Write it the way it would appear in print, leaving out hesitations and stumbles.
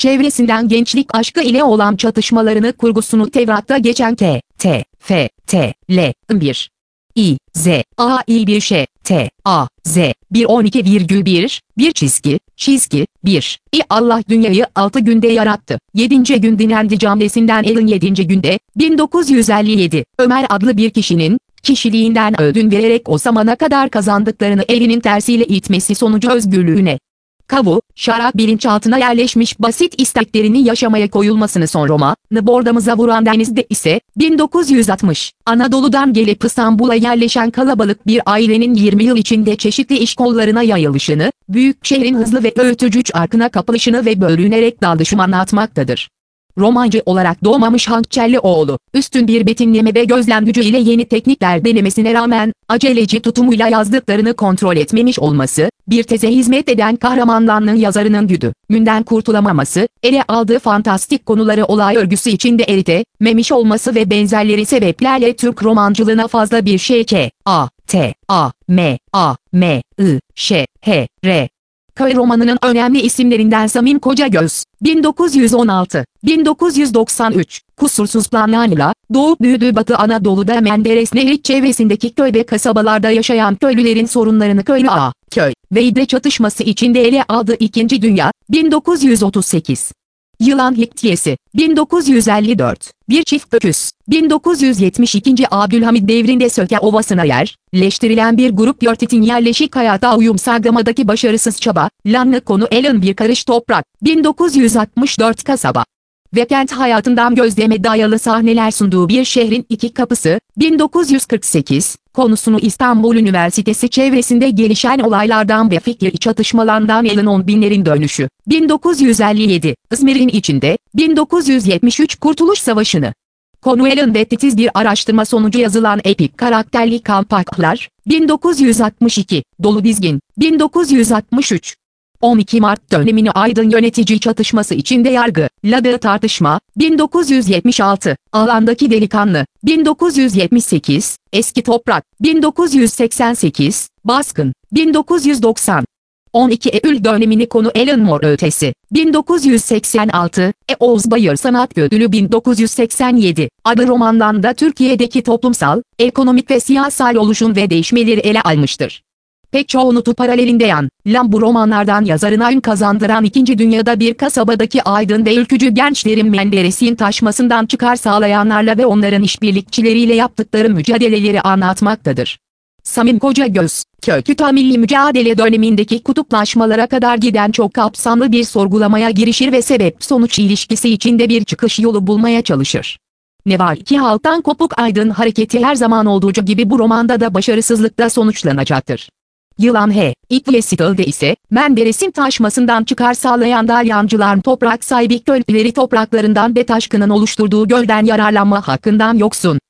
çevresinden gençlik aşkı ile olan çatışmalarını kurgusunu Tevrat'ta geçen L 1 Ş T A Z 1 Allah dünyayı 6 günde yarattı. 7. gün dinlendi cümlesinden Allen 7. günde 1957 Ömer adlı bir kişinin kişiliğinden ödün vererek o zamana kadar kazandıklarını elinin tersiyle itmesi sonucu özgürlüğüne şarap bilinçaltına yerleşmiş basit isteklerini yaşamaya koyulmasını son romanı bordamıza vuran denizde ise 1960 Anadolu'dan gelip İstanbul'a yerleşen kalabalık bir ailenin 20 yıl içinde çeşitli iş kollarına yayılışını, büyük şehrin hızlı ve öğütücü çarkına kapılışını ve bölünerek dağılışını anlatmaktadır. Romancı olarak doğmamış Hank Çellioğlu, üstün bir betimleme ve gözlem gücü ile yeni teknikler denemesine rağmen, aceleci tutumuyla yazdıklarını kontrol etmemiş olması, bir teze hizmet eden kahramanlığının yazarının güdümünden kurtulamaması, ele aldığı fantastik konuları olay örgüsü içinde eritememiş olması ve benzerleri sebeplerle Türk romancılığına fazla bir şey Köy romanının önemli isimlerinden Samim Kocagöz, 1916-1993, kusursuz planlarla, doğup büyüdüğü Batı Anadolu'da Menderes Nehri çevresindeki köy ve kasabalarda yaşayan köylülerin sorunlarını köy ve ibre çatışması içinde ele aldığı İkinci Dünya, 1938. Yılan Hikayesi, 1954, Bir Çift Öküz, 1972. Abdülhamid devrinde Söke Ovası'na yerleştirilen bir grup yörtetin yerleşik hayata uyum sağlamadaki başarısız çabalarını konu alan bir karış toprak, 1964 kasaba ve kent hayatından gözleme dayalı sahneler sunduğu Bir Şehrin İki Kapısı, 1948, konusunu İstanbul Üniversitesi çevresinde gelişen olaylardan ve fikri çatışmalardan Alan on binlerin dönüşü, 1957, İzmir'in içinde, 1973 Kurtuluş Savaşı'nı konu alan ve titiz bir araştırma sonucu yazılan epik karakterli kampanyalar, 1962, Dolu Dizgin, 1963. 12 Mart dönemini Aydın yönetici çatışması içinde yargıladığı tartışma, 1976, Alandaki Delikanlı, 1978, Eski Toprak, 1988, Baskın, 1990. 12 Eylül dönemini konu Alan Moore Ötesi, 1986, Oğuz Bayır Sanat Ödülü 1987, adlı romandan da Türkiye'deki toplumsal, ekonomik ve siyasal oluşum ve değişmeleri ele almıştır. Pek çoğunluğu paralelinde yanılan bu romanlardan yazarına ün kazandıran İkinci Dünya'da bir kasabadaki aydın ve ülkücü gençlerin Menderes'in taşmasından çıkar sağlayanlarla ve onların işbirlikçileriyle yaptıkları mücadeleleri anlatmaktadır. Samim Kocagöz, Köküta milli mücadele dönemindeki kutuplaşmalara kadar giden çok kapsamlı bir sorgulamaya girişir ve sebep-sonuç ilişkisi içinde bir çıkış yolu bulmaya çalışır. Ne var ki halktan kopuk aydın hareketi her zaman olduğu gibi bu romanda da başarısızlıkla sonuçlanacaktır. Yılan Hikayesi'de ise, Menderes'in taşmasından çıkar sağlayan dalyancıların toprak sahibi köylüleri topraklarından ve taşkının oluşturduğu gölden yararlanma hakkından yoksun